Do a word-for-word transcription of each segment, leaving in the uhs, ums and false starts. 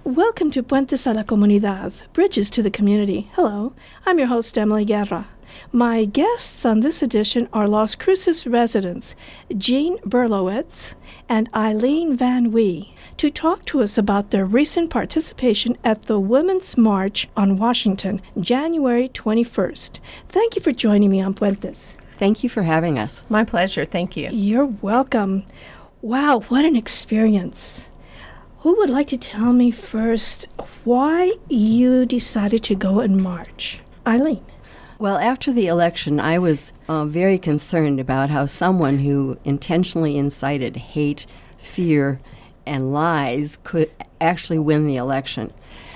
Welcome to Puentes a la Comunidad, Bridges to the Community. Hello, I'm your host, Emily Guerra. My guests on this edition are Las Cruces residents Jean Berlowitz and Eileen Van Wee to talk to us about their recent participation at the Women's March on Washington, January twenty-first. Thank you for joining me on Puentes. Thank you for having us. My pleasure. Thank you. You're welcome. Wow, what an experience. Who would like to tell me first why you decided to go and march? Eileen. Well, after the election, I was uh, very concerned about how someone who intentionally incited hate, fear, and lies could actually win the election.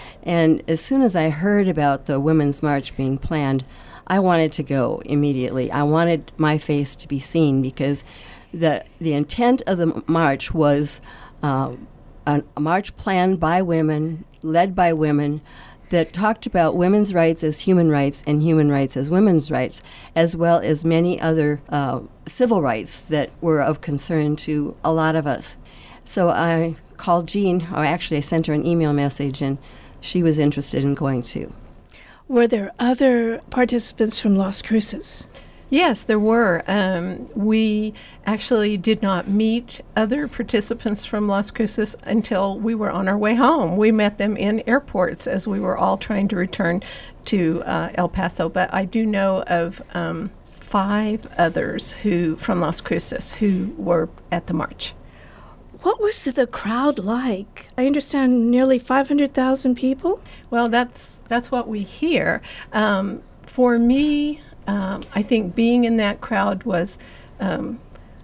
And as soon as I heard about the Women's March being planned, I wanted to go immediately. I wanted my face to be seen because the the intent of the march was uh, a, a march planned by women, led by women, that talked about women's rights as human rights and human rights as women's rights, as well as many other uh, civil rights that were of concern to a lot of us. So I called Jean, or actually I sent her an email message, and she was interested in going too. Were there other participants from Las Cruces? Yes, there were. Um, we actually did not meet other participants from Las Cruces until we were on our way home. We met them in airports as we were all trying to return to uh, El Paso. But I do know of um, five others who from Las Cruces who were at the march. What was the crowd like? I understand nearly five hundred thousand people? Well, that's that's what we hear. Um, for me, um, I think being in that crowd was um,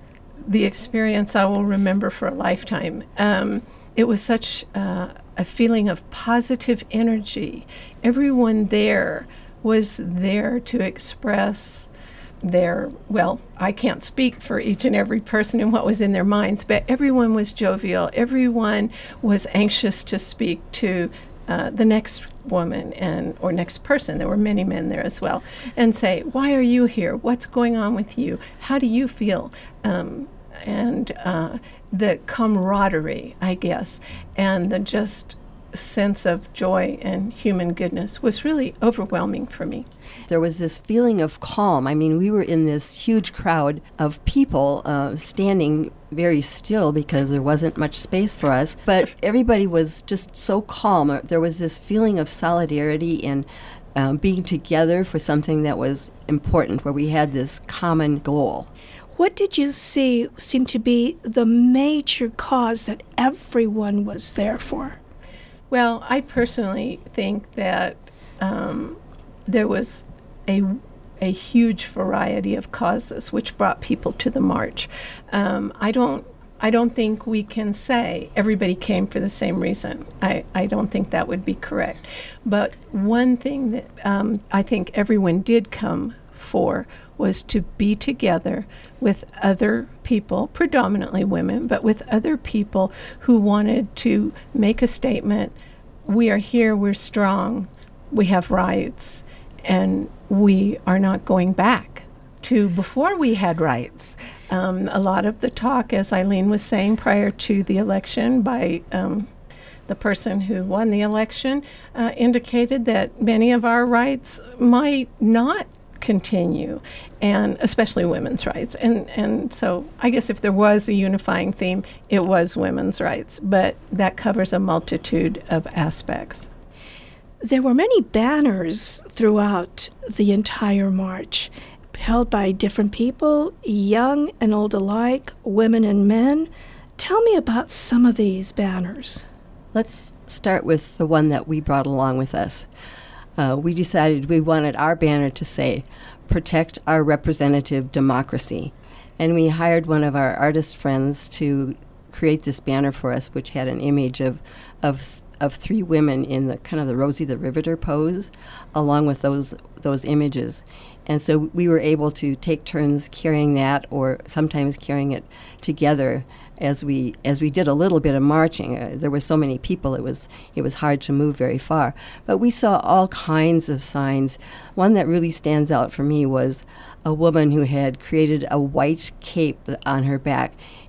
the experience I will remember for a lifetime. Um, it was such uh, a feeling of positive energy. Everyone there was there to express their, well, I can't speak for each and every person and what was in their minds, but everyone was jovial. Everyone was anxious to speak to uh, the next woman and or next person. There were many men there as well, and say, why are you here? What's going on with you? How do you feel? Um, and uh, the camaraderie, I guess, and the just sense of joy and human goodness was really overwhelming for me. There was this feeling of calm. I mean, we were in this huge crowd of people uh, standing very still because there wasn't much space for us, but everybody was just so calm. There was this feeling of solidarity and um, being together for something that was important, where we had this common goal. What did you see seem to be the major cause that everyone was there for? Well, I personally think that um, there was a a huge variety of causes which brought people to the march. Um, I don't I don't think we can say everybody came for the same reason. I, I don't think that would be correct. But one thing that um, I think everyone did come for was to be together with other people, predominantly women, but with other people who wanted to make a statement. We are here, we're strong, we have rights, and we are not going back to before we had rights. Um, a lot of the talk, as Eileen was saying prior to the election by um, the person who won the election, uh, indicated that many of our rights might not continue, and especially women's rights. And and so I guess if there was a unifying theme, it was women's rights, but that covers a multitude of aspects. There were many banners throughout the entire march, held by different people, young and old alike, women and men. Tell me about some of these banners. Let's start with the one that we brought along with us. Uh, we decided we wanted our banner to say, protect our representative democracy. And we hired one of our artist friends to create this banner for us, which had an image of of of three women in the kind of the Rosie the Riveter pose, along with those those images. And so we were able to take turns carrying that, or sometimes carrying it together as we as we did a little bit of marching. Uh, there were so many people, it was it was hard to move very far. But we saw all kinds of signs. One that really stands out for me was a woman who had created a white cape on her back,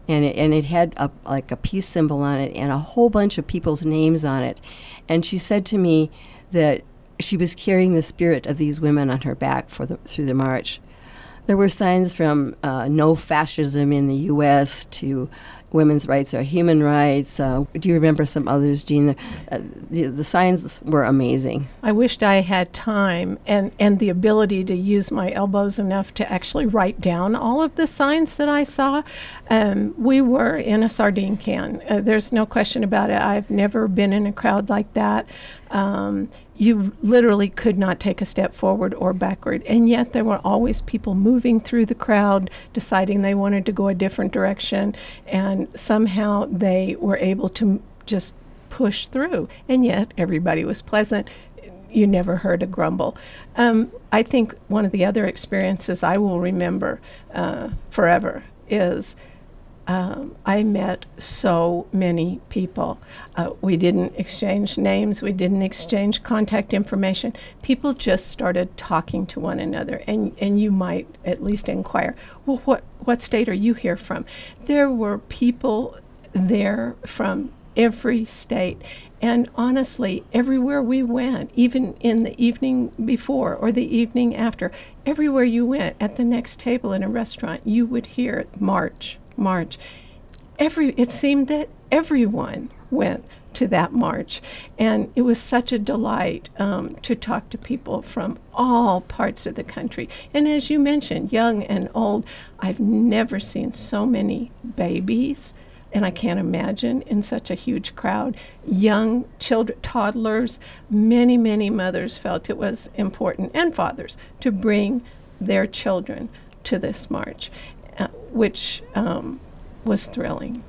and it, and it had a, like a peace symbol on it and a whole bunch of people's names on it. And she said to me that she was carrying the spirit of these women on her back for the, through the march. There were signs from uh, no fascism in the U S to women's rights are human rights. Uh, do you remember some others, Jean? The, uh, the, the signs were amazing. I wished I had time and, and the ability to use my elbows enough to actually write down all of the signs that I saw. Um, we were in a sardine can. Uh, there's no question about it. I've never been in a crowd like that. Um, you literally could not take a step forward or backward. And yet there were always people moving through the crowd, deciding they wanted to go a different direction. And somehow they were able to m- just push through. And yet everybody was pleasant. You never heard a grumble. Um, I think one of the other experiences I will remember uh, forever is Um, I met so many people. Uh, we didn't exchange names. We didn't exchange contact information. People just started talking to one another, and, and you might at least inquire, well, what, what state are you here from? There were people there from every state. And honestly, everywhere we went, even in the evening before or the evening after, everywhere you went at the next table in a restaurant, you would hear march. March. Every it seemed that everyone went to that march, and it was such a delight um, to talk to people from all parts of the country. And as you mentioned, young and old, I've never seen so many babies, and I can't imagine in such a huge crowd, young children, toddlers. Many, many mothers felt it was important, and fathers, to bring their children to this march. Uh, which um, was thrilling.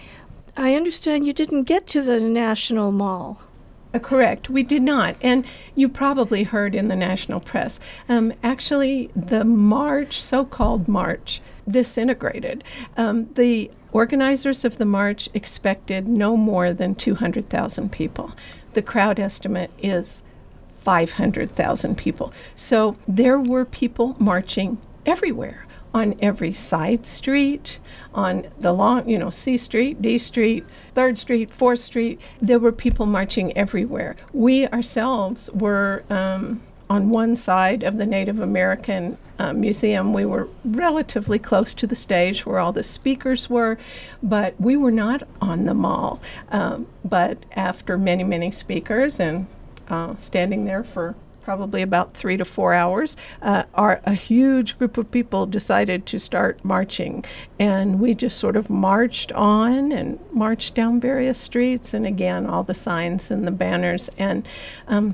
I understand you didn't get to the National Mall. Uh, correct, we did not. And you probably heard in the national press. Um, actually, the march, so-called march, disintegrated. Um, the organizers of the march expected no more than two hundred thousand people. The crowd estimate is five hundred thousand people. So there were people marching everywhere. On every side street, on the long, you know, C Street, D Street, third Street, fourth Street. There were people marching everywhere. We ourselves were um, on one side of the Native American uh, Museum. We were relatively close to the stage where all the speakers were, but we were not on the mall. Um, but after many, many speakers and uh, standing there for probably about three to four hours, uh, our, a huge group of people decided to start marching. And we just sort of marched on and marched down various streets, and again, all the signs and the banners. And um,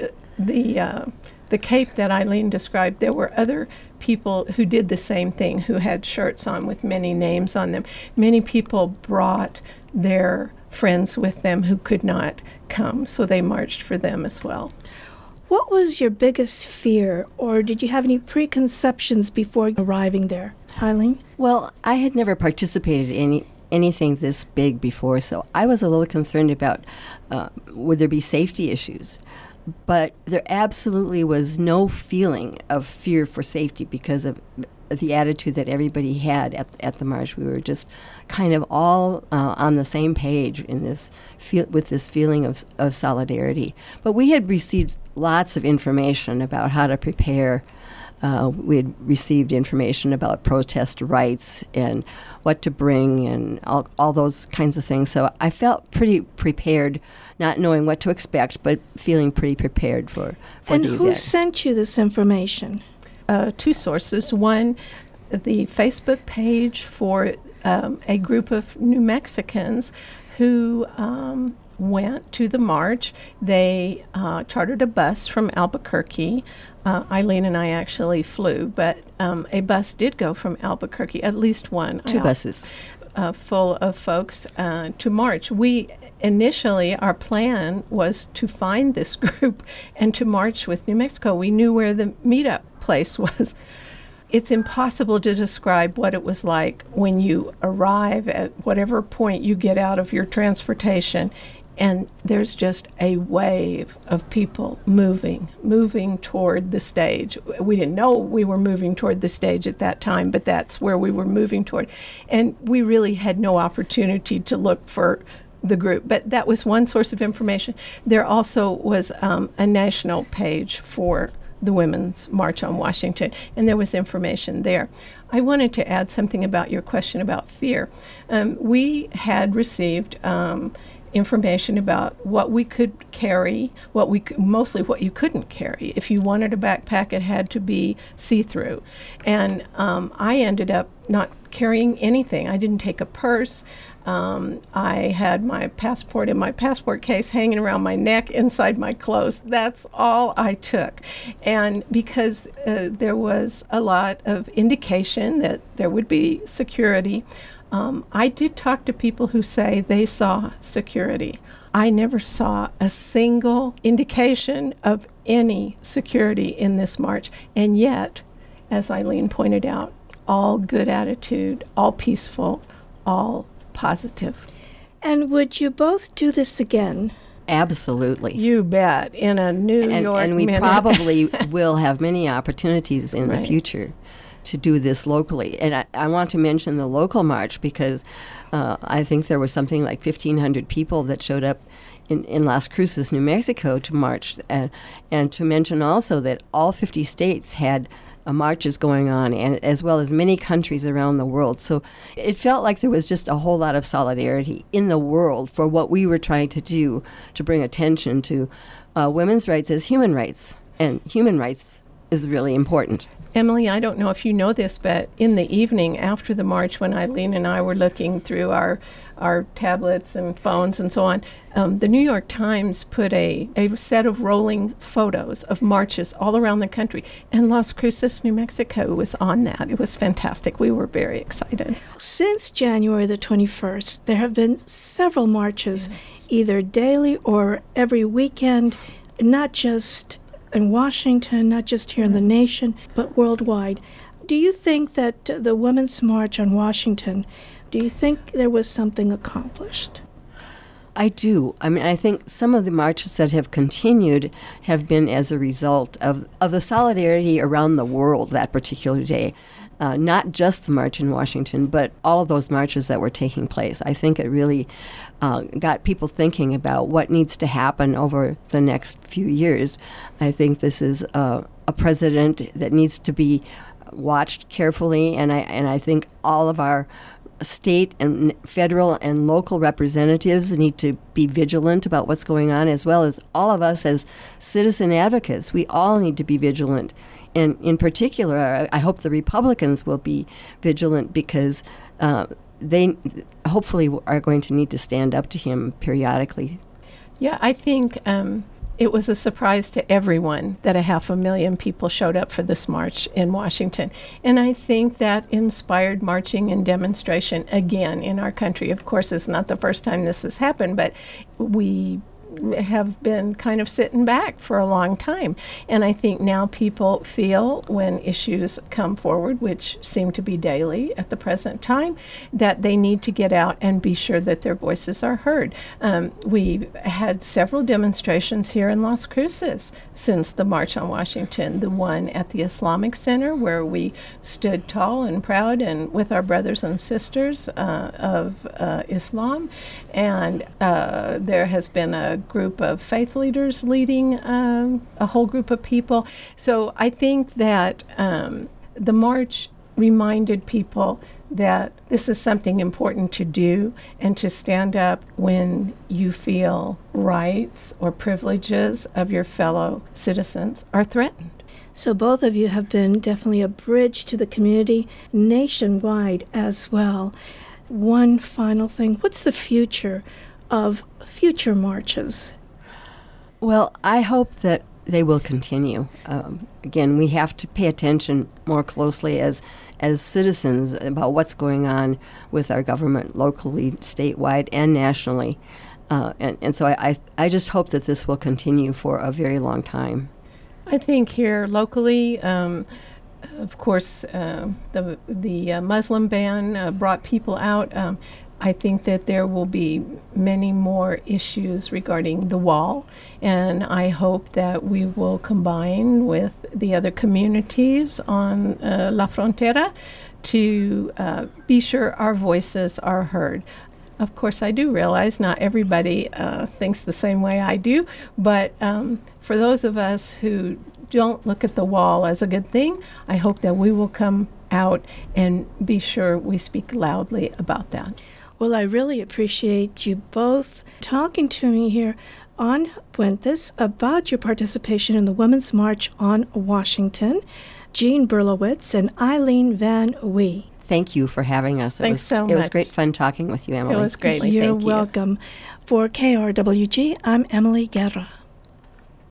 the, uh, the cape that Eileen described, there were other people who did the same thing, who had shirts on with many names on them. Many people brought their friends with them who could not come, so they marched for them as well. What was your biggest fear, or did you have any preconceptions before arriving there, Eileen? Well, I had never participated in any, anything this big before, so I was a little concerned about uh, would there be safety issues. But there absolutely was no feeling of fear for safety because of the attitude that everybody had at, at the march. We were just kind of all uh, on the same page in this feel, with this feeling of, of solidarity. But we had received lots of information about how to prepare. Uh, we had received information about protest rights and what to bring and all, all those kinds of things. So I felt pretty prepared, not knowing what to expect, but feeling pretty prepared for, for and the who event. sent you this information? Uh, two sources. One, the Facebook page for um, a group of New Mexicans who um, went to the march. They uh, chartered a bus from Albuquerque. Uh, Eileen and I actually flew, but um, a bus did go from Albuquerque, at least one. Two out, buses. Uh, full of folks uh, to march. We initially, our plan was to find this group and to march with New Mexico. We knew where the meetup place was. It's impossible to describe what it was like when you arrive at whatever point you get out of your transportation And there's just a wave of people moving, moving toward the stage. We didn't know we were moving toward the stage at that time, but that's where we were moving toward. And we really had no opportunity to look for the group, but that was one source of information. There also was um, a national page for the Women's March on Washington, and there was information there. I wanted to add something about your question about fear. Um, we had received um, information about what we could carry, what we c- mostly what you couldn't carry. If you wanted a backpack, it had to be see-through. And um, I ended up not carrying anything. I didn't take a purse. Um, I had my passport in my passport case hanging around my neck inside my clothes. That's all I took. And because uh, there was a lot of indication that there would be security, um, I did talk to people who say they saw security. I never saw a single indication of any security in this march. And yet, as Eileen pointed out, all good attitude, all peaceful, all positive. And would you both do this again? Absolutely. You bet. In a New and, York And we minute. probably will have many opportunities in Right. the future to do this locally. And I, I want to mention the local march because uh, I think there was something like fifteen hundred people that showed up in, in Las Cruces, New Mexico to march. Uh, and to mention also that all fifty states had uh, marches going on, and as well as many countries around the world. So it felt like there was just a whole lot of solidarity in the world for what we were trying to do to bring attention to uh, women's rights as human rights. And human rights is really important. Emily, I don't know if you know this, but in the evening after the march, when Eileen and I were looking through our our tablets and phones and so on, um, the New York Times put a, a set of rolling photos of marches all around the country, and Las Cruces, New Mexico was on that. It was fantastic. We were very excited. Since January the twenty-first, there have been several marches, yes. either daily or every weekend, not just in Washington, not just here in the nation, but worldwide. Do you think that uh, the Women's March on Washington, do you think there was something accomplished? I do. I mean, I think some of the marches that have continued have been as a result of, of the solidarity around the world that particular day. Uh, not just the march in Washington, but all of those marches that were taking place. I think it really uh, got people thinking about what needs to happen over the next few years. I think this is uh, a president that needs to be watched carefully, and I and I think all of our state and federal and local representatives need to be vigilant about what's going on, as well as all of us as citizen advocates. We all need to be vigilant. And in particular, I hope the Republicans will be vigilant because uh, they hopefully are going to need to stand up to him periodically. Yeah, I think um, it was a surprise to everyone that a half a million people showed up for this march in Washington. And I think that inspired marching and demonstration again in our country. Of course, it's not the first time this has happened, but we have been kind of sitting back for a long time. And I think now people feel when issues come forward, which seem to be daily at the present time, that they need to get out and be sure that their voices are heard. Um, we've had several demonstrations here in Las Cruces since the March on Washington. The one at the Islamic Center, where we stood tall and proud and with our brothers and sisters uh, of uh, Islam. And uh, there has been a group of faith leaders leading um, a whole group of people. So I think that um, the march reminded people that this is something important to do and to stand up when you feel rights or privileges of your fellow citizens are threatened. So both of you have been definitely a bridge to the community nationwide as well. One final thing, what's the future of future marches? Well, I hope that they will continue. Um, again, we have to pay attention more closely as as citizens about what's going on with our government locally, statewide, and nationally. Uh, and, and so I, I, I just hope that this will continue for a very long time. I think here locally, um, of course, uh, the, the uh, Muslim ban uh, brought people out. Um, I think that there will be many more issues regarding the wall, and I hope that we will combine with the other communities on uh, La Frontera to uh, be sure our voices are heard. Of course, I do realize not everybody uh, thinks the same way I do, but um, for those of us who don't look at the wall as a good thing, I hope that we will come out and be sure we speak loudly about that. Well, I really appreciate you both talking to me here on Puentes about your participation in the Women's March on Washington. Jean Berlowitz and Eileen Van Wee. Thank you for having us. It Thanks was, so much. It was great fun talking with you, Emily. It was great. You're Thank you. welcome. For K R W G, I'm Emily Guerra.